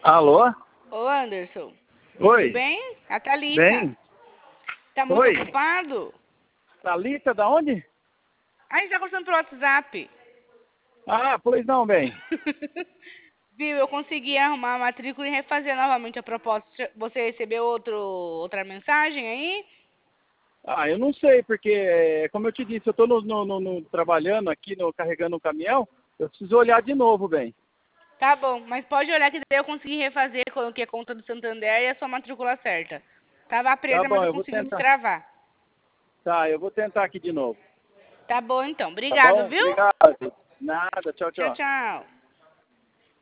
Alô? Ô, Anderson. Oi. Tudo bem? A Thalita. Bem? Tá muito Oi. ocupado? Thalita, da onde? A gente tá conversando pelo WhatsApp. Ah, pois não, bem. Viu, eu consegui arrumar a matrícula e refazer novamente a proposta. Você recebeu outra mensagem aí? Ah, eu não sei, porque, como eu te disse, eu estou trabalhando aqui, carregando o caminhão, eu preciso olhar de novo, bem. Tá bom, mas pode olhar que daí eu consegui refazer, coloquei a conta do Santander e a sua matrícula certa. Tava Tá presa, mas bom, eu eu vou consegui tentar. destravar. Tá, eu vou tentar aqui de novo. Tá bom, então. Tá Obrigado, bom? viu? Obrigado. Nada, tchau, Tchau, tchau. tchau.